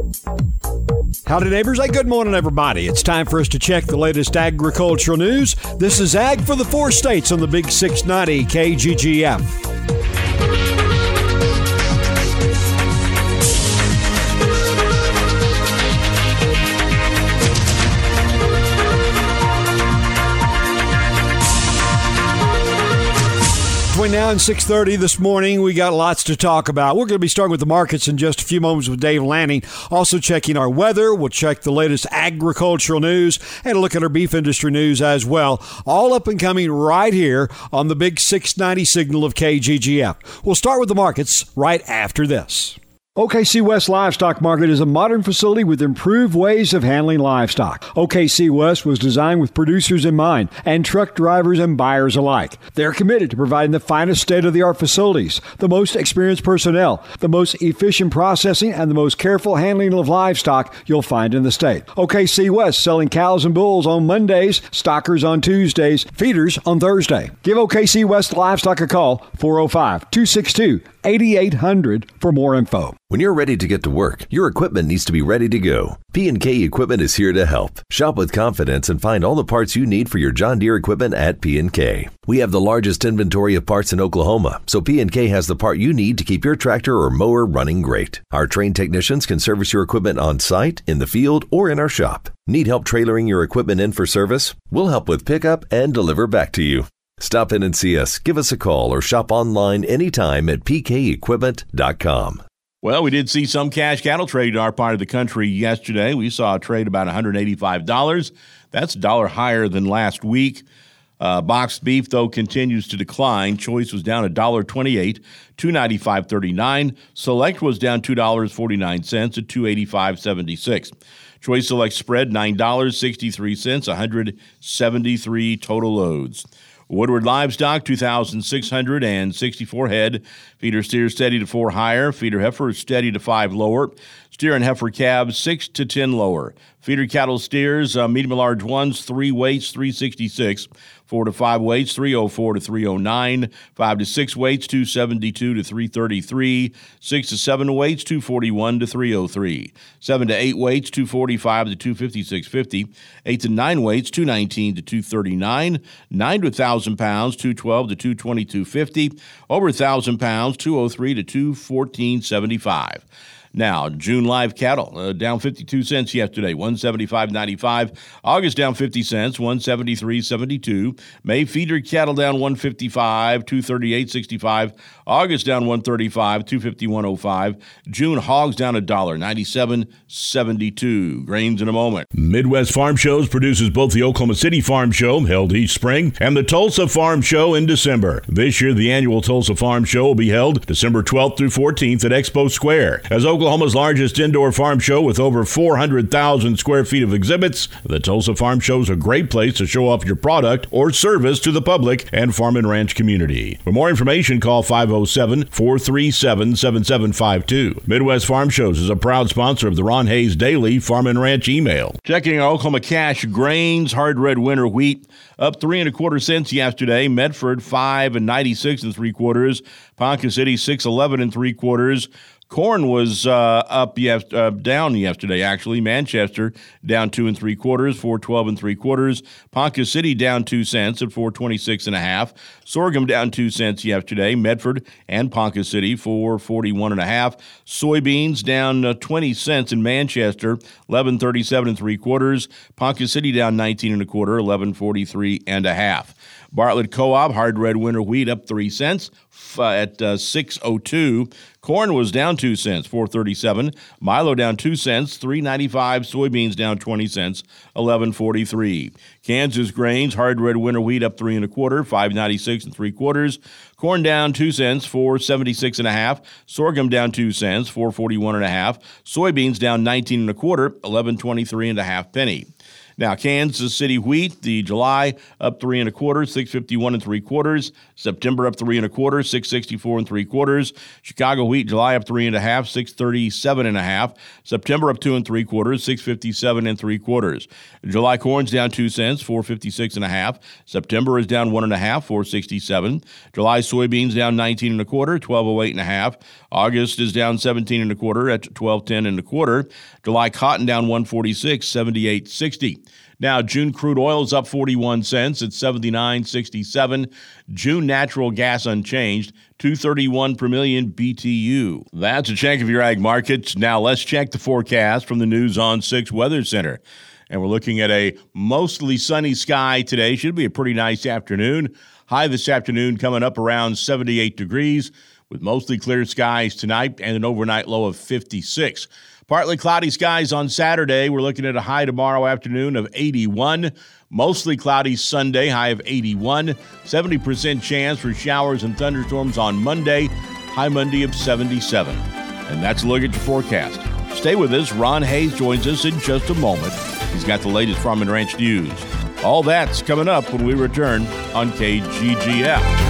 Howdy, neighbors. Hey, good morning, everybody. It's time for us to check the latest agricultural news. This is Ag for the Four States on the Big 690 KGGF. Between now and 6:30 this morning, we got lots to talk about. We're going to be starting with the markets in just a few moments with Dave Lanning. Also checking our weather. We'll check the latest agricultural news and look at our beef industry news as well. All up and coming right here on the Big 690 signal of KGGF. We'll start with the markets right after this. OKC West Livestock Market is a modern facility with improved ways of handling livestock. OKC West was designed with producers in mind and truck drivers and buyers alike. They're committed to providing the finest state-of-the-art facilities, the most experienced personnel, the most efficient processing, and the most careful handling of livestock you'll find in the state. OKC West selling cows and bulls on Mondays, stockers on Tuesdays, feeders on Thursday. Give OKC West Livestock a call, 405-262-8800 for more info. When you're ready to get to work, your equipment needs to be ready to go. P&K Equipment is here to help. Shop with confidence and find all the parts you need for your John Deere equipment at P&K. We have the largest inventory of parts in Oklahoma, so P&K has the part you need to keep your tractor or mower running great. Our trained technicians can service your equipment on site, in the field, or in our shop. Need help trailering your equipment in for service? We'll help with pickup and deliver back to you. Stop in and see us, give us a call, or shop online anytime at pkequipment.com. Well, we did see some cash cattle trade in our part of the country yesterday. We saw a trade about $185. That's $1 higher than last week. Boxed beef, though, continues to decline. Choice was down $1.28, $295.39. Select was down $2.49 at $285.76. Choice Select spread $9.63, 173 total loads. Woodward Livestock, 2,664 head. Feeder steer steady to 4 higher. Feeder heifer steady to 5 lower. Steer and heifer calves 6 to 10 lower. Feeder cattle steers, medium and large ones, 3 weights, 366. 4 to 5 weights, 304 to 309. 5 to 6 weights, 272 to 333. 6 to 7 weights, 241 to 303. 7 to 8 weights, 245 to 256.50. 8 to 9 weights, 219 to 239. 9 to 1,000 pounds, 212 to 222.50. Over 1,000 pounds, 203 to 214.75. Now, June live cattle down 52 cents yesterday, 175.95. August down 50 cents, 173.72. May feeder cattle down 155, 238.65. August down 135, 251.05. June hogs down $1, 97.72. Grains in a moment. Midwest Farm Shows produces both the Oklahoma City Farm Show, held each spring, and the Tulsa Farm Show in December. This year, the annual Tulsa Farm Show will be held December 12th through 14th at Expo Square. As Oklahoma's largest indoor farm show with over 400,000 square feet of exhibits, the Tulsa Farm Show is a great place to show off your product or service to the public and farm and ranch community. For more information, call 507-437-7752. Midwest Farm Shows is a proud sponsor of the Ron Hayes Daily Farm and Ranch email. Checking our Oklahoma cash grains, hard red winter wheat up 3 1/4 cents yesterday. Medford 5 96 3/4. Ponca City 6.11 3/4. Corn was down yesterday, actually. Manchester down 2 3/4, 4.12 3/4. Ponca City down 2 cents at 4.26 1/2. Sorghum down 2 cents yesterday. Medford and Ponca City 4.41 1/2. Soybeans down 20 cents in Manchester, 11.37 3/4. Ponca City down 19 1/4, 11.43 1/2. Bartlett Co-op hard red winter wheat up 3 cents at 6.02. Corn was down 2 cents, 4.37. Milo down 2 cents, 3.95. Soybeans down 20 cents, 11.43. Kansas grains hard red winter wheat up 3 1/4, 5.96 3/4. Corn down 2 cents, 4.76 1/2. Sorghum down 2 cents, 4.41 1/2. Soybeans down 19 1/4, 11.23 1/2 penny. Now, Kansas City wheat, the July up 3 1/4, 651 3/4. September up 3 1/4, 664 3/4. Chicago wheat, July up 3 1/2, 637 1/2. September up 2 3/4, 657 3/4. July corn's down 2 cents, 456 1/2. September is down 1 1/2, 467. July soybeans down 19 1/4, 1208 1/2. August is down 17 1/4 at 1210 1/4. July cotton down 146, 78.60. Now, June crude oil is up 41 cents at 79.67. June natural gas unchanged, 231 per million BTU. That's a check of your ag markets. Now, let's check the forecast from the News on 6 Weather Center. And we're looking at a mostly sunny sky today. Should be a pretty nice afternoon. High this afternoon coming up around 78 degrees with mostly clear skies tonight and an overnight low of 56. Partly cloudy skies on Saturday. We're looking at a high tomorrow afternoon of 81. Mostly cloudy Sunday, high of 81. 70% chance for showers and thunderstorms on Monday, high Monday of 77. And that's a look at your forecast. Stay with us. Ron Hayes joins us in just a moment. He's got the latest Farm and Ranch news. All that's coming up when we return on KGGF.